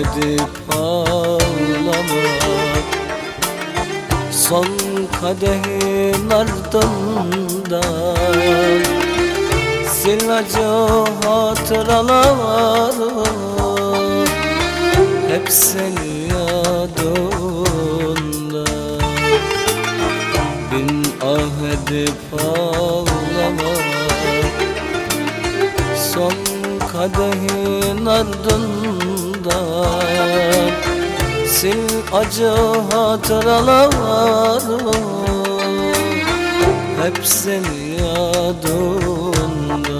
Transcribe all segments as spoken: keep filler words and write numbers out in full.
edip ağlama. Son kadehin ardından sil acı hatıraları, hep seni yadında. Bin ah edip ağlama. Son kadehin ardından sil acı hatıraları, hep seni yadında.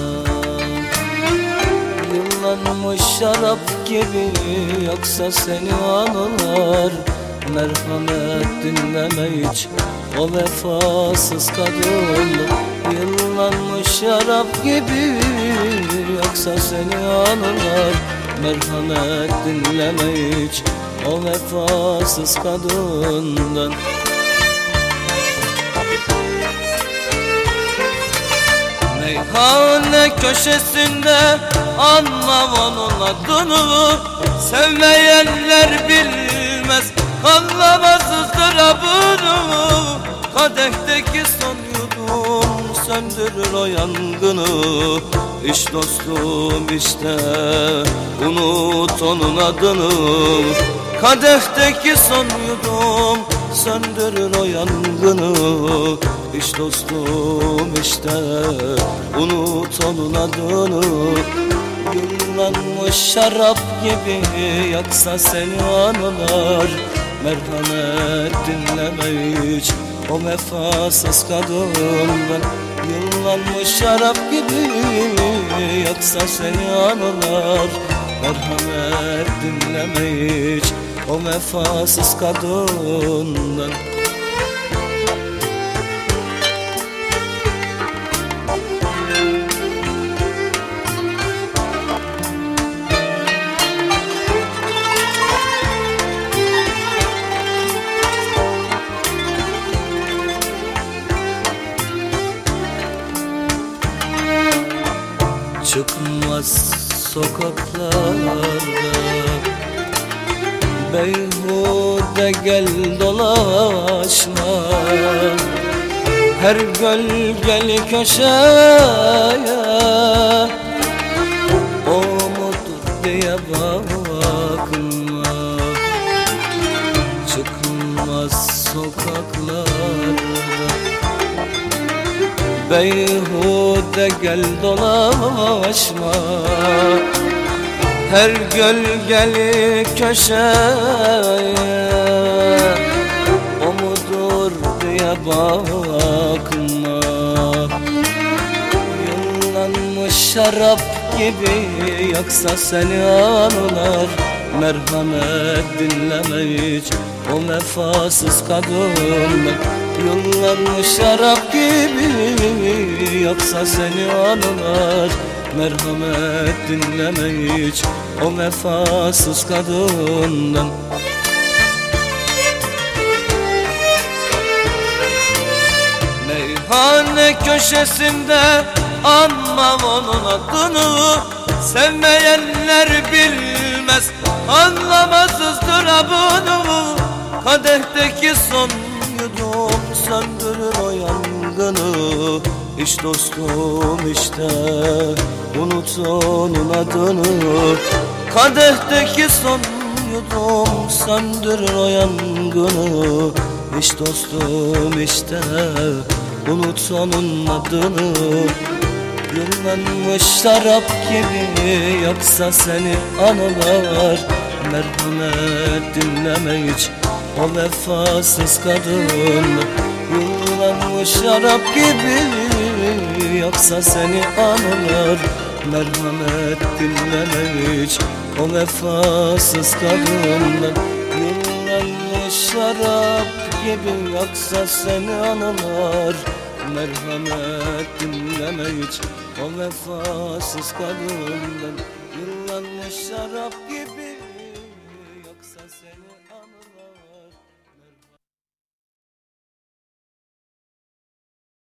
Yıllanmış şarap gibi yoksa seni anılar. Merhamet dinleme hiç o vefasız kadınla. Yıllanmış şarap gibi yoksa seni anılar. Merhamet dinleme hiç o vefasız kadından. Meyhane köşesinde anma onun adını. Sevmeyenler bilmez anlamaz ızdırabını. Kadehteki son yudum söndürür o yangını. İş dostum işte, unut onun adını. Kadehteki son yudum söndürür o yangını. İş dostum işte, unut onun adını. Yıllanmış şarap gibi yaksa seni anılar. Merhamet dinleme hiç o vefasız kadından. Yıllanmış şarap gibi yaksa seni anılar. Merhamet dinleme hiç o vefasız kadından. Çıkmaz sokaklarda beyhude gel dolaşma. Her gölgeli köşeye o mudur diye bakma. Çıkmaz sokaklarda beyhude gel dolaşma. Her gölgeli köşeye o mudur diye bakma. Yıllanmış şarap gibi yaksa seni anılar. Merhamet dinleme hiç o vefasız kadınlar. Yıllanmış şarap gibi yaksa seni anılar. Merhamet dinleme hiç o vefasız kadından. Meyhane köşesinde anma onun adını. Sevmeyenler bilmez anlamaz ızdırabını. Kadehteki son yudum söndürür o yangını. İş dostum işte, unut onun adını. Kadehteki son yudum söndürür o yangını. İş dostum işte, unut onun adını. Yıllanmış şarap gibi yaksa seni anılar. Merhamet dinleme hiç o vefasız kadınla. Yıllanmış şarap gibi yaksa seni anılar. Merhamet dinleme hiç o vefasız kadınla. Yıllanmış şarap gibi yaksa seni anılar. Merhamet dinleme hiç o vefasız kadından. Yıllanmış şarap gibi yaksa seni anılar.